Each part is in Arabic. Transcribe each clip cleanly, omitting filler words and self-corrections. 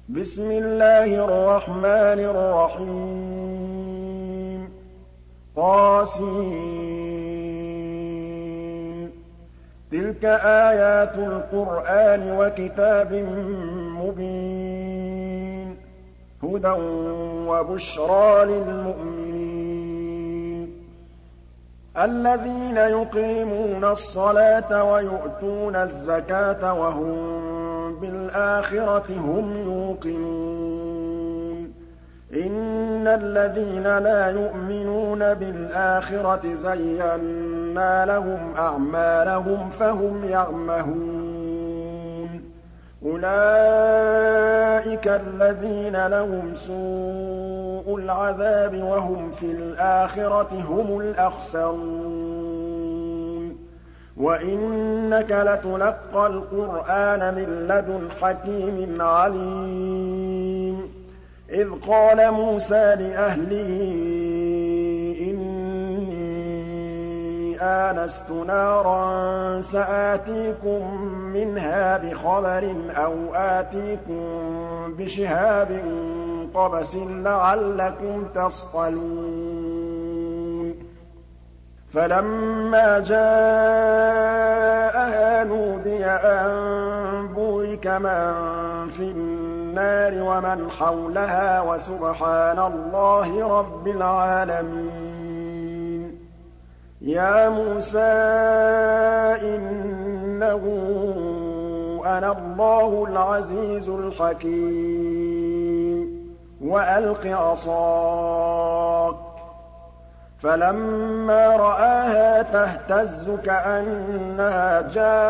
بسم الله الرحمن الرحيم طاسين تلك آيات القرآن وكتاب مبين هدى وبشرى للمؤمنين الذين يقيمون الصلاة ويؤتون الزكاة وهم بالآخرة هم يوقنون إن الذين لا يؤمنون بالآخرة زينا لهم أعمالهم فهم يعمهون أولئك الذين لهم سوء العذاب وهم في الآخرة هم الأخسرون وإنك لتلقى القرآن من لدن حكيم عليم إذ قال موسى لأهله إني آنست نارا سآتيكم منها بخبر أو آتيكم بشهاب قبس لعلكم تصطلون فلما جاءها نودي أن بورك من في النار ومن حولها وسبحان الله رب العالمين يا موسى إنه أنا الله العزيز الحكيم وألق عصاك فلما رآها تهتز كأنها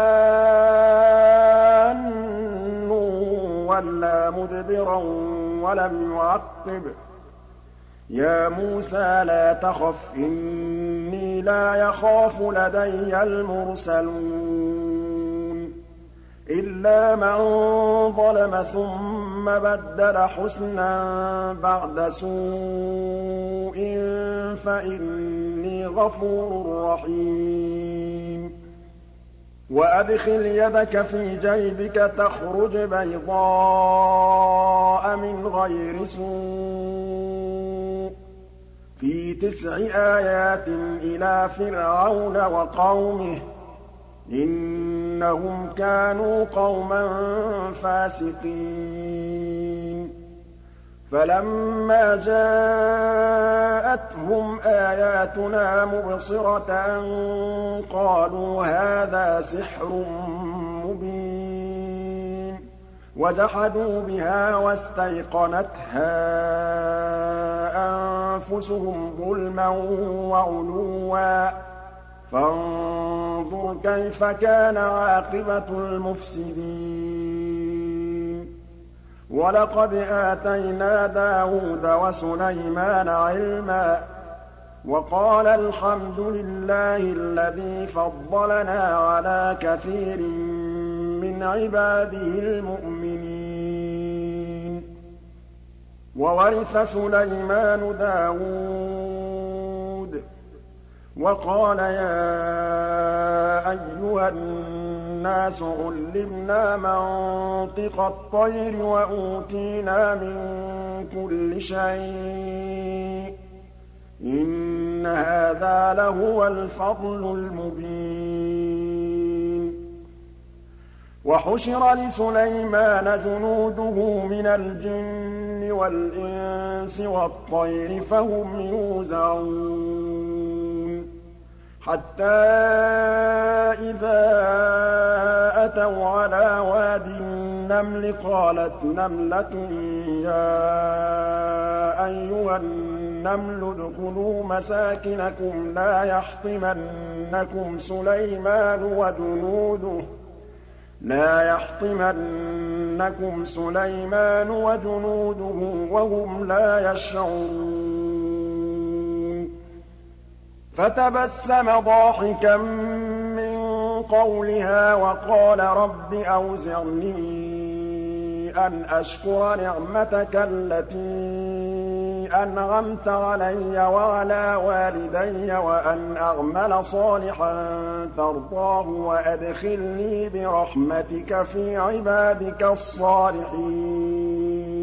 جان وَلَّىٰ مُدْبِرًا وَلَمْ يُعَقِّبْ يَا مُوسَىٰ لَا تَخَفْ إِنِّي لَا يَخَافُ لَدَيَّ الْمُرْسَلُونَ إِلَّا مَن ظَلَمَ ثُمَّ بَدَّلَ حُسْنًا بَعْدَ سُوءٍ فَإِنِّي غَفُورٌ رَّحِيمٌ وَأَدْخِلْ يَدَكَ في جيبك تخرج بيضاء من غير سوء في 9 آيات إلى فرعون وقومه إنهم كانوا قوما فاسقين فلما جاءتهم آياتنا مبصرة قالوا هذا سحر مبين وجحدوا بها واستيقنتها أنفسهم ظلما وعلوا فانظر كيف كان عاقبة المفسدين ولقد آتينا داود وسليمان علما وقال الحمد لله الذي فضلنا على كثير من عباده المؤمنين وورث سليمان داود وقال يا أيها الناس علمنا منطق الطير وأوتينا من كل شيء إن هذا لهو الفضل المبين وحشر لسليمان جنوده من الجن والإنس والطير فهم يوزعون حتى إذا أتوا على وادي النمل قالت نملة يا أيها النمل ادخلوا مساكنكم لا يحطمنكم سليمان وجنوده وهم لا يشعرون فتبسم ضاحكا من قولها وقال رب أوزعني أن أشكر نعمتك التي أنعمت علي وعلى والدي وأن أعمل صالحا ترضاه وأدخلني برحمتك في عبادك الصالحين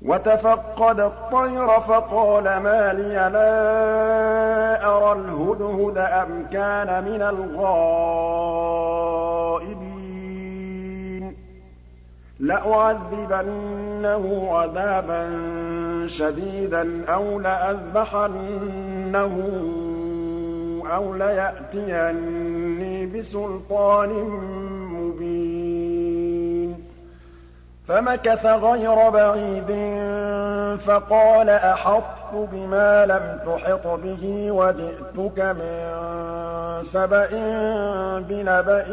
وَتَفَقَّدَ الطَّيْرَ فَقَالَ مَا لِيَ لَا أَرَى الْهُدْهُدَ أَمْ كَانَ مِنَ الْغَائِبِينَ لَأُعَذِّبَنَّهُ عَذَابًا شَدِيدًا أَوْ لَأَذْبَحَنَّهُ أَوْ لَيَأْتِيَنِّي بِسُلْطَانٍ مُّبِينٍ فَمَكَثَ غَيْرَ بَعِيدٍ فَقَالَ أَحَطتُ بِمَا لَمْ تُحِطْ بِهِ وَجِئْتُكَ مِن سَبَإٍ بِنَبَإٍ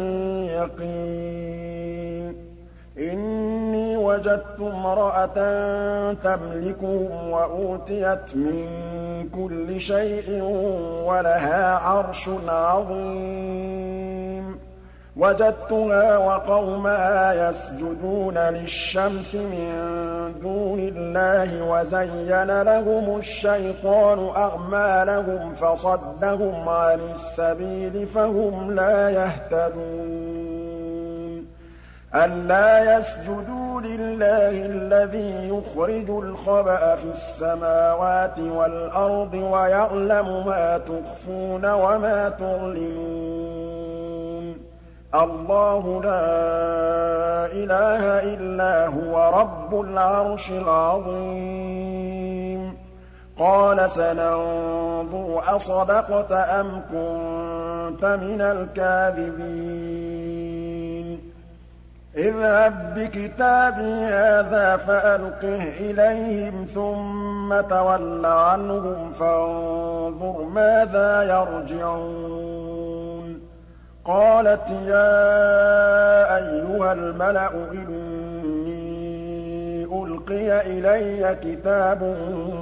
يَقِينٍ إِنِّي وَجَدتُّ امْرَأَةً تَمْلِكُهُمْ وَأُوتِيَتْ مِن كُلِّ شَيْءٍ وَلَهَا عَرْشٌ عَظِيمٌ وَجَدتُّهَا وَقَوْمَهَا يَسْجُدُونَ لِلشَّمْسِ مِن دُونِ اللَّهِ وَزَيَّنَ لَهُمُ الشَّيْطَانُ أَعْمَالَهُمْ فَصَدَّهُمْ عَنِ السَّبِيلِ فَهُمْ لَا يَهْتَدُونَ أَلَّا يَسْجُدُوا لِلَّهِ الَّذِي يُخْرِجُ الْخَبَءَ فِي السَّمَاوَاتِ وَالْأَرْضِ وَيَعْلَمُ مَا تُخْفُونَ وَمَا تُعْلِنُونَ اللَّهُ لَا إِلَٰهَ إِلَّا هُوَ رَبُّ الْعَرْشِ الْعَظِيمِ قَالَ سَنَنظُرُ أَصَدَقْتَ أَمْ كُنتَ مِنَ الْكَاذِبِينَ اذْهَب بِّكِتَابِي هَٰذَا فَأَلْقِهْ إِلَيْهِمْ ثُمَّ تَوَلَّ عَنْهُمْ فَانظُرْ مَاذَا يَرْجِعُونَ قَالَتْ يَا أَيُّهَا الْمَلَأُ إِنِّي أُلْقِيَ إِلَيَّ كِتَابٌ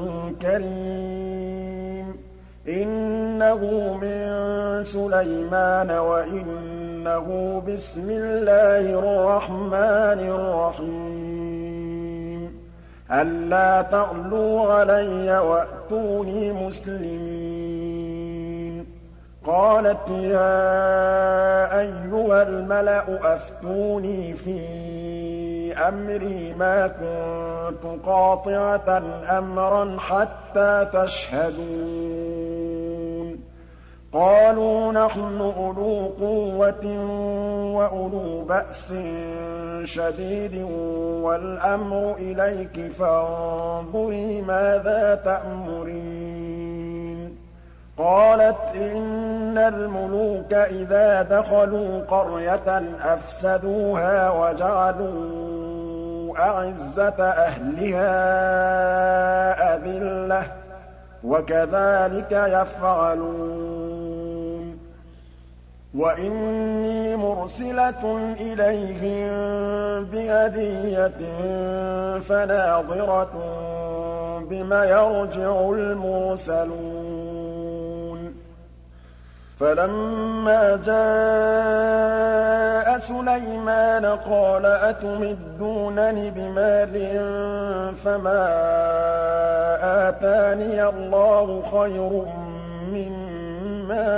كَرِيمٌ إِنَّهُ مِن سُلَيْمَانَ وَإِنَّهُ بِسْمِ اللَّهِ الرَّحْمَٰنِ الرَّحِيمِ أَلَّا تَعْلُوا عَلَيَّ وَأْتُونِي مُسْلِمِينَ قَالَتْ يَا أَيُّهَا الْمَلَأُ أَفْتُونِي فِي أَمْرِي مَا كُنتُ قَاطِعَةً أَمْرًا حَتَّىٰ تَشْهَدُونَ قَالُوا نَحْنُ أُولُو قُوَّةٍ وَأُولُو بَأْسٍ شَدِيدٍ وَالْأَمْرُ إِلَيْكِ فَانظُرِي مَاذَا تَأْمُرِينَ قَالَتْ إِنَّ الْمُلُوكَ إِذَا دَخَلُوا قَرْيَةً أَفْسَدُوهَا وَجَعَلُوا أَعِزَّةَ أَهْلِهَا أَذِلَّةً ۖ وَكَذَٰلِكَ يَفْعَلُونَ وَإِنِّي مُرْسِلَةٌ إِلَيْهِم بِهَدِيَّةٍ فَنَاظِرَةٌ بِمَ يَرْجِعُ الْمُرْسَلُونَ فَلَمَّا جَاءَ سُلَيْمَانَ قَالَ أَتُمِدُّونَنِ بِمَالٍ فَمَا آتَانِيَ اللَّهُ خَيْرٌ مِّمَّا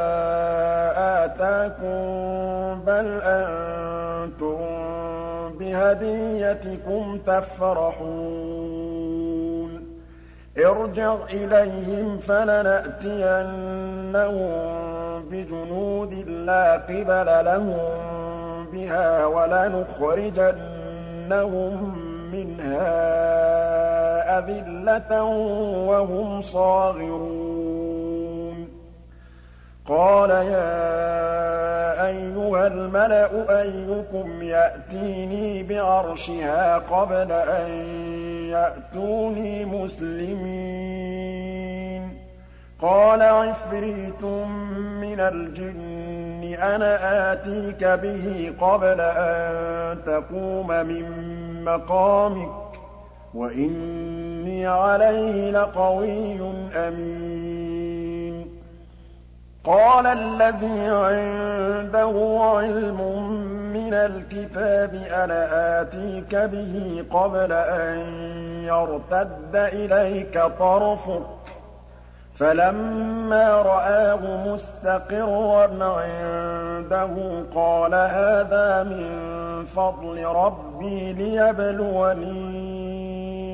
آتَاكُم بَلْ أَنتُم بِهَدِيَّتِكُمْ تَفْرَحُونَ ارْجِعْ إِلَيْهِمْ فَلَنَأْتِيَنَّهُم بِجُنُودٍ لَّا قِبَلَ لَهُم بِهَا وَلَنُخْرِجَنَّهُم مِّنْهَا أَذِلَّةً وَهُمْ صَاغِرُونَ قَالَ يَا أَيُّهَا الْمَلَأُ أَيُّكُمْ يَأْتِينِي بِعَرْشِهَا قَبْلَ أَن يَأْتُونِي مُسْلِمِينَ قَالَ عِفْرِيتٌ مِّنَ الْجِنِّ أَنَا آتِيكَ بِهِ قَبْلَ أَن تَقُومَ مِن مَّقَامِكَ وَإِنِّي عَلَيْهِ لَقَوِيٌّ أَمِينٌ قَالَ الَّذِي عِندَهُ عِلْمٌ مِّنَ الْكِتَابِ أَنَا آتِيكَ بِهِ قَبْلَ أَن يَرْتَدَّ إِلَيْكَ طَرْفُكَ فَلَمَّا رَآهُ مُسْتَقِرًّا عِندَهُ قَالَ هَٰذَا مِن فَضْلِ رَبِّي لِيَبْلُوَنِي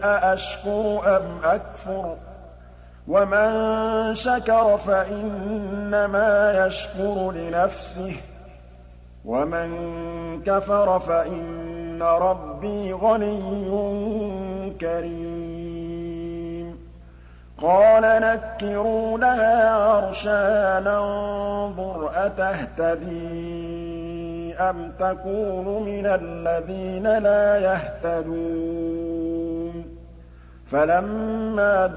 أأشكر أم أكفر ومن شكر فإنما يشكر لنفسه ومن كفر فإن ربي غني كريم قال نكروا لها عرشها ننظر أتهتدي أم تكون من الذين لا يهتدون فلما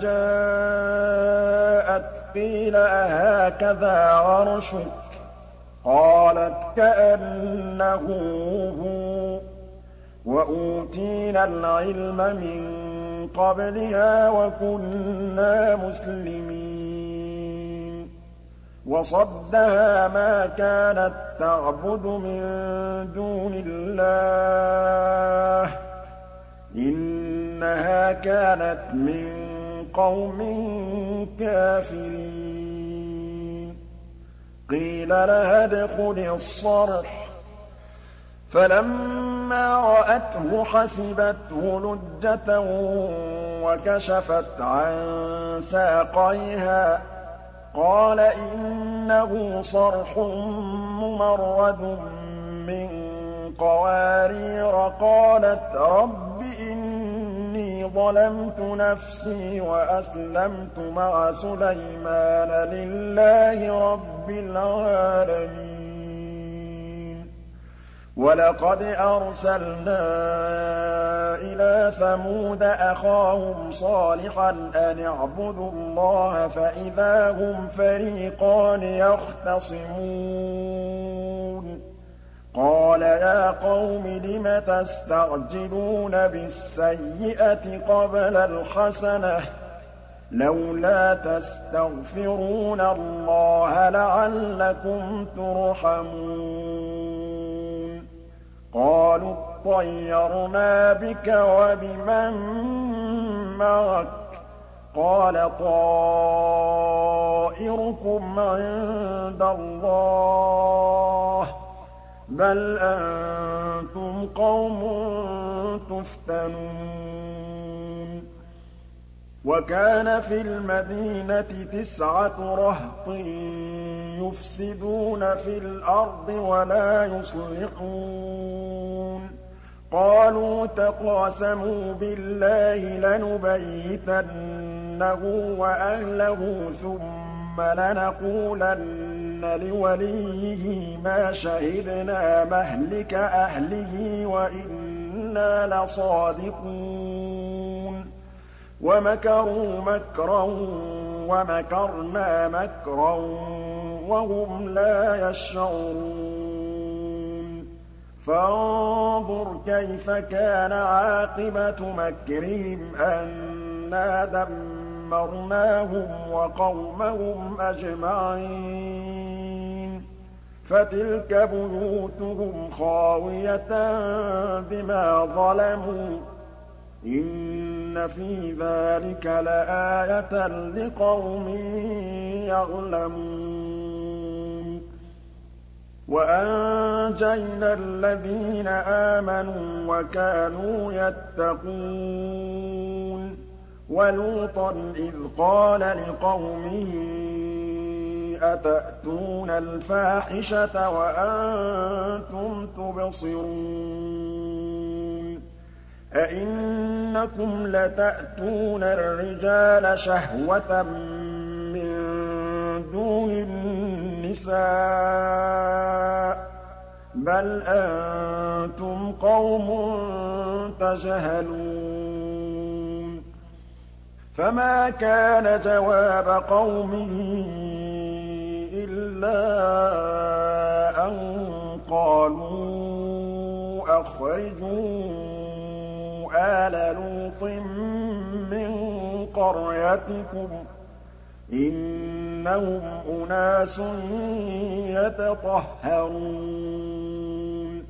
جاءت قيل أهكذا عرشك قالت كأنه هو وأوتينا العلم من قبلها وكنا مسلمين وصدها ما كانت تعبد من دون الله إنها كانت من قوم كافرين قيل لها ادخلي الصرح فلما رأته حسبته لجة وكشفت عن ساقيها قال إنه صرح ممرد من قوارير قالت رب إني ظلمت نفسي وأسلمت مع سليمان لله رب العالمين ولقد أرسلنا إلى ثمود أخاهم صالحا أن اعبدوا الله فإذا هم فريقان يختصمون قال يا قوم لم تستعجلون بالسيئة قبل الحسنة لولا تستغفرون الله لعلكم ترحمون قالوا اطيرنا بك وبمن معك قال طائركم عند الله بل أنتم قوم تفتنون وكان في المدينة 9 رهط يفسدون في الأرض ولا يصلحون قالوا تقاسموا بالله لنبيتنه وأهله ثم لنقولن لوليه ما شهدنا مهلك أهله وإنا لصادقون ومكروا مكرا ومكرنا مكرا وهم لا يشعرون فانظر كيف كان عاقبة مكرهم أنا دمرناهم وقومهم أجمعين فتلك بيوتهم خاوية بما ظلموا إن في ذلك لآية لقوم يعلمون وأنجينا الذين آمنوا وكانوا يتقون ولوطا إذ قال لقومه أتأتون الفاحشة وأنتم تبصرون أئنكم لتأتون الرجال شهوة من دون النساء بل أنتم قوم تجهلون فما كان جواب قومه إلا أن قالوا أخرجوا آل لوط من قريتكم إنهم أناس يتطهرون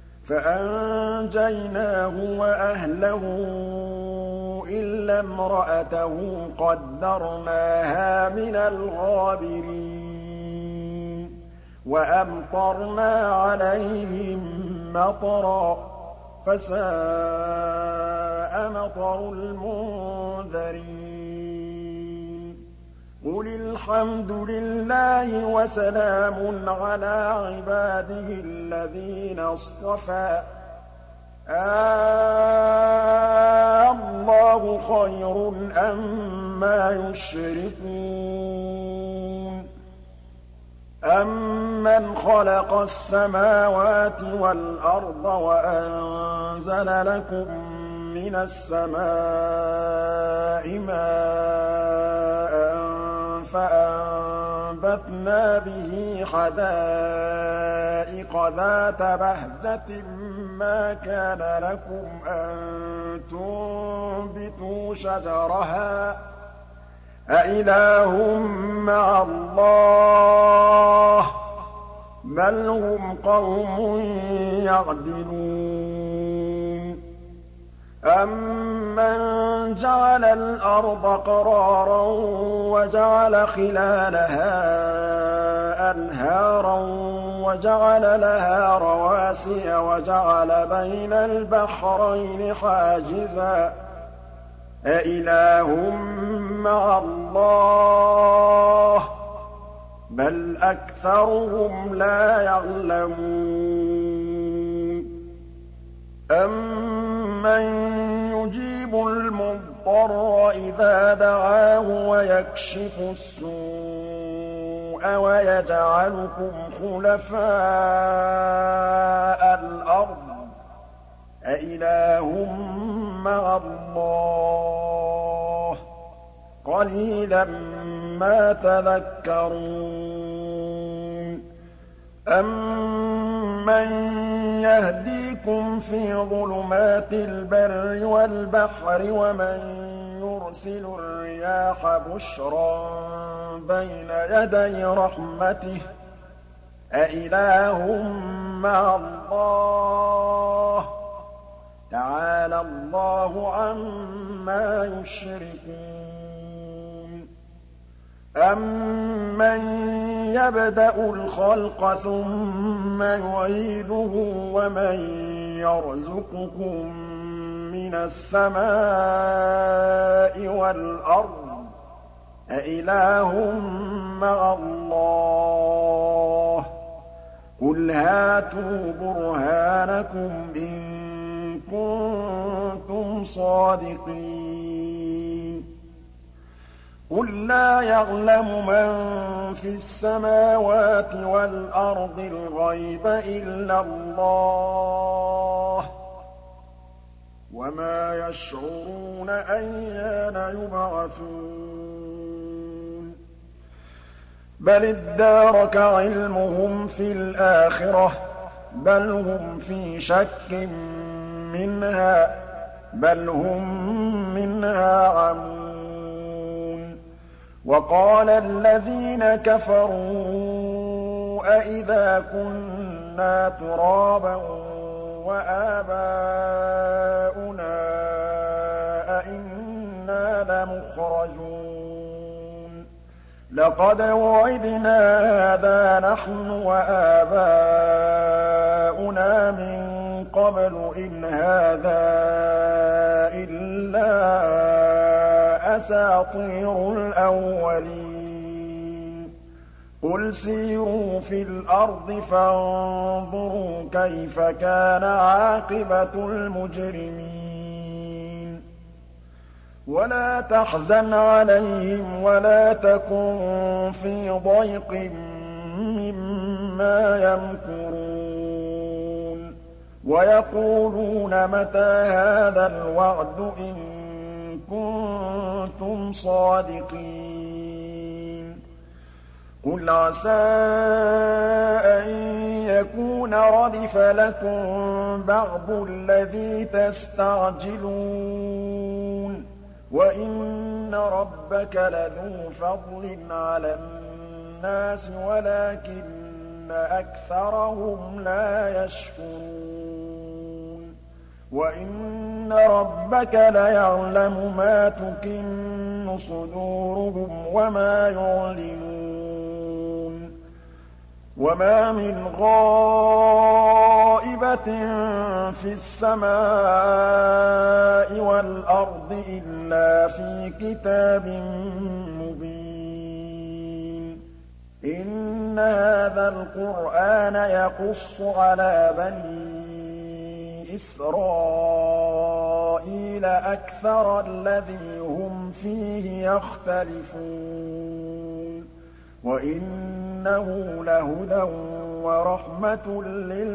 فأنجيناه وأهله إلا امرأته قدرناها من الغابرين وأمطرنا عليهم مطرا فساء مطر المنذرين قل الحمد لله وسلام على عباده الذين اصطفى الله خير أما يشركون أَمَّنْ خَلَقَ السَّمَاوَاتِ وَالْأَرْضَ وَأَنزَلَ لَكُم مِّنَ السَّمَاءِ مَاءً فَأَنبَتْنَا بِهِ حَدَائِقَ ذَاتَ بَهْجَةٍ مَّا كَانَ لَكُمْ أَن تُنبِتُوا شَجَرَهَا أَإِلَٰهٌ مَّعَ اللَّهِ ۚ بَلْ هُمْ قَوْمٌ يَعْدِلُونَ أَمَّن جَعَلَ الْأَرْضَ قَرَارًا وَجَعَلَ خِلَالَهَا أَنْهَارًا وَجَعَلَ لَهَا رَوَاسِيَ وَجَعَلَ بَيْنَ الْبَحْرَيْنِ حَاجِزًا أَإِلَٰهٌ مَّعَ اللَّهِ ۚ بَلْ أَكْثَرُهُمْ لَا يَعْلَمُونَ أَمَّن يُجِيبُ الْمُضْطَرَّ إِذَا دَعَاهُ وَيَكْشِفُ السُّوءَ وَيَجْعَلُكُمْ خُلَفَاءَ الْأَرْضِ أَإِلَٰهٌ مَّعَ اللَّهِ ۚ قَلِيلًا مَّا تَذَكَّرُونَ أَمَّن يَهْدِيكُمْ فِي ظُلُمَاتِ الْبَرِّ وَالْبَحْرِ وَمَن يُرْسِلُ الرِّيَاحَ بُشْرًا بَيْنَ يَدَيْ رَحْمَتِهِ أَإِلَٰهٌ مَّعَ اللَّهِ ۚ تَعَالَى اللَّهُ عَمَّا يُشْرِكُونَ أَمَّن يَبْدَأُ الْخَلْقَ ثُمَّ يُعِيدُهُ وَمَن يَرْزُقُكُم مِّنَ السَّمَاءِ وَالْأَرْضِ أَإِلَٰهٌ مَّعَ اللَّهِ ۚ قُلْ هَاتُوا بُرْهَانَكُمْ إِن كُنتُمْ صَادِقِينَ قُل لَّا يَعْلَمُ مَن فِي السَّمَاوَاتِ وَالْأَرْضِ الْغَيْبَ إِلَّا اللَّهُ ۚ وَمَا يَشْعُرُونَ أَيَّانَ يُبْعَثُونَ بَلِ ادَّارَكَ عِلْمُهُمْ فِي الْآخِرَةِ ۚ بَلْ هُمْ فِي شَكٍّ مِّنْهَا ۖ بَلْ هُم مِّنْهَا عَمُونَ وَقَالَ الَّذِينَ كَفَرُوا أَإِذَا كُنَّا تُرَابًا وَآبَاؤُنَا أَإِنَّا لَمُخْرَجُونَ لَقَدْ وُعِدْنَا هَٰذَا نَحْنُ وَآبَاؤُنَا مِن قَبْلُ إِنْ هَٰذَا إِلَّا أَسَاطِيرُ الْأَوَّلِينَ قُلْ سِيرُوا فِي الْأَرْضِ فَانظُرُوا كَيْفَ كَانَ عَاقِبَةُ الْمُجْرِمِينَ وَلَا تَحْزَنْ عَلَيْهِمْ وَلَا تَكُن فِي ضَيْقٍ مِّمَّا يَمْكُرُونَ وَيَقُولُونَ مَتَىٰ هَٰذَا الْوَعْدُ إِن كُنتُمْ صَادِقِينَ قُلْ عَسَىٰ أَن يَكُونَ رَدِفَ لَكُم بَعْضُ الَّذِي تَسْتَعْجِلُونَ وَإِنَّ رَبَّكَ لَذُو فَضْلٍ عَلَى النَّاسِ وَلَٰكِنَّ أَكْثَرَهُمْ لَا يَشْكُرُونَ وَإِنَّ رَبَّكَ لَيَعْلَمُ مَا تُكِنُّ صُدُورُهُمْ وَمَا يُعْلِنُونَ وَمَا مِنْ غَائِبَةٍ فِي السَّمَاءِ وَالْأَرْضِ إِلَّا فِي كِتَابٍ مُّبِينٍ إِنَّ هَٰذَا الْقُرْآنَ يَقُصُّ عَلَىٰ بَنِي إِسْرَائِيلَ أَكْثَرَ الَّذِي هُمْ فِيهِ يَخْتَلِفُونَ وَإِنَّهُ لَهُدًى وَرَحْمَةٌ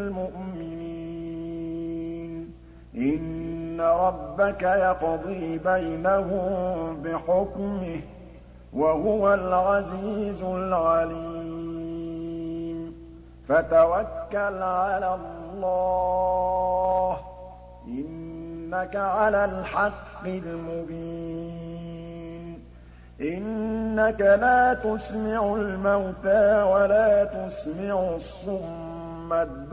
لِّلْمُؤْمِنِينَ إِنَّ رَبَّكَ يَقْضِي بَيْنَهُم بِحُكْمِهِ ۚ وَهُوَ الْعَزِيزُ الْعَلِيمُ فَتَوَكَّلْ عَلَى اللَّهِ ۖ إِنَّكَ عَلَى الْحَقِّ الْمُبِينِ إِنَّكَ لَا تُسْمِعُ الْمَوْتَىٰ وَلَا تُسْمِعُ الصُّمَّ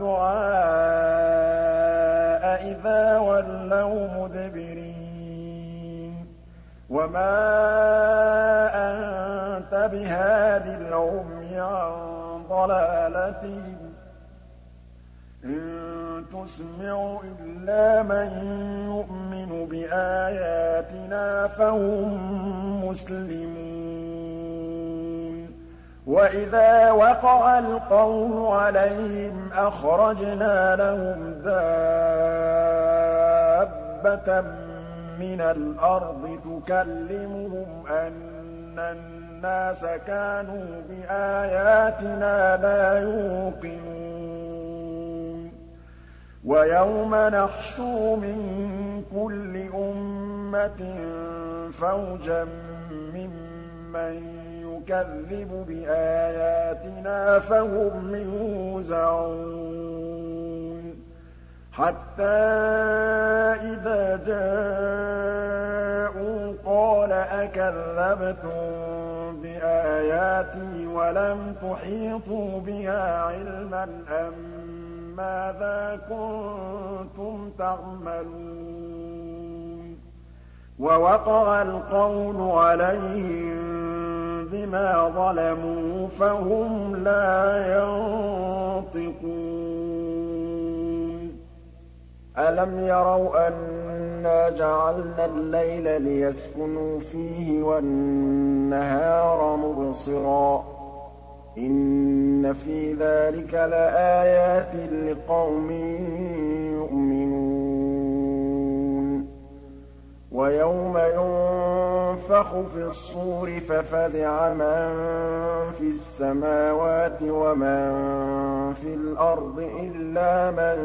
الدُّعَاءَ إِذَا وَلَّوْا مُدْبِرِينَ وَمَا أَنتَ بِهَادِ الْعُمْيِ عَن ضَلَالَتِهِمْ ۖ إِن تُسْمِعُ إِلَّا مَن يُؤْمِنُ بِآيَاتِنَا فَهُم مُّسْلِمُونَ وَإِذَا وَقَعَ الْقَوْلُ عَلَيْهِمْ أَخْرَجْنَا لَهُمْ دَابَّةً مِّنَ الْأَرْضِ تُكَلِّمُهُمْ أَنَّ النَّاسَ كَانُوا بِآيَاتِنَا لَا يُوقِنُونَ وَيَوْمَ نَحْشُرُ مِن كُلِّ أُمَّةٍ فَوْجًا مِّمَّن يُكَذِّبُ بِآيَاتِنَا فَهُمْ يُوزَعُونَ حَتَّىٰ إِذَا جَاءُوا قَالَ أَكَذَّبْتُم بِآيَاتِي وَلَمْ تُحِيطُوا بِهَا عِلْمًا أَم مَّاذَا كُنتُمْ تَعْمَلُونَ وَوَقَعَ الْقَوْلُ عَلَيْهِم بِمَا ظَلَمُوا فَهُمْ لَا يَنطِقُونَ أَلَمْ يَرَوْا أَنَّا جَعَلْنَا اللَّيْلَ لِيَسْكُنُوا فِيهِ وَالنَّهَارَ مُبْصِرًا إِنَّ فِي ذَٰلِكَ لَآيَاتٍ لِّقَوْمٍ يُؤْمِنُونَ وَيَوْمَ يُنفَخُ فِي الصُّورِ فَفَزِعَ مَن فِي السَّمَاوَاتِ وَمَن فِي الْأَرْضِ إِلَّا مَن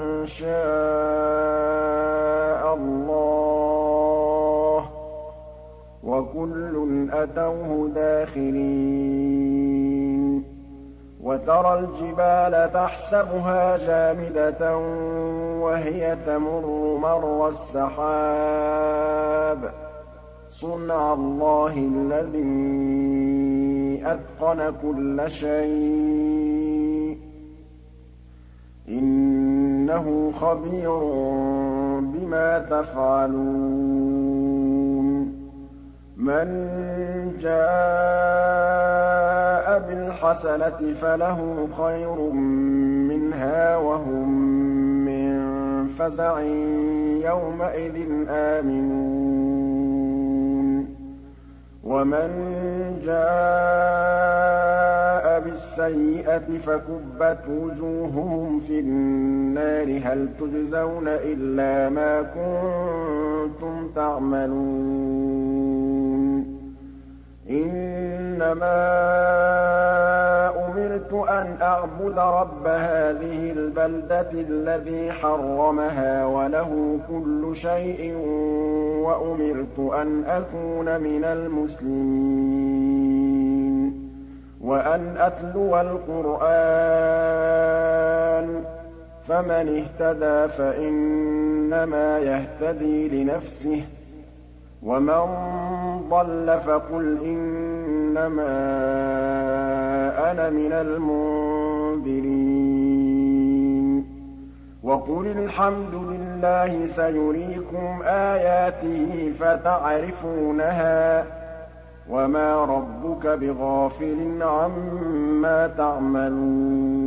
شَاءَ اللَّهُ ۖ وَكُلٌّ أَتَوْهُ دَاخِرِينَ وَتَرَى الْجِبَالَ تَحْسَبُهَا جَامِدَةً وَهِيَ تَمُرُّ مَرَّ السَّحَابِ ۚ صُنْعَ اللَّهِ الَّذِي أَتْقَنَ كُلَّ شَيْءٍ ۚ إِنَّهُ خَبِيرٌ بِمَا تَفْعَلُونَ مَن جَاءَ بِالْحَسَنَةِ فَلَهُ خَيْرٌ مِّنْهَا وَهُم مِّن فَزَعٍ يَوْمَئِذٍ آمِنُونَ وَمَن جَاءَ بِالسَّيِّئَةِ فَكُبَّتْ وُجُوهُهُمْ فِي النَّارِ هَلْ تُجْزَوْنَ إِلَّا مَا كُنتُمْ تَعْمَلُونَ إِنَّمَا أُمِرْتُ أَنْ أَعْبُدَ رَبَّ هَٰذِهِ الْبَلْدَةِ الَّذِي حَرَّمَهَا وَلَهُ كُلُّ شَيْءٍ وَأُمِرْتُ أَنْ أَكُونَ مِنَ الْمُسْلِمِينَ وَأَنْ أَتْلُوَ الْقُرْآنَ ۖ فَمَنِ اهْتَدَىٰ فَإِنَّمَا يَهْتَدِي لِنَفْسِهِ ۖ وَمَن ضَلَّ فَقُلْ إِنَّمَا أَنَا مِنَ الْمُنذِرِينَ وَقُلِ الْحَمْدُ لِلَّهِ سَيُرِيكُمْ آيَاتِهِ فَتَعْرِفُونَهَا ۚ وَمَا رَبُّكَ بِغَافِلٍ عَمَّا تَعْمَلُونَ